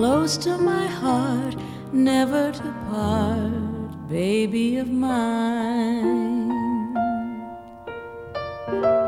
close to my heart, never to part, baby of mine.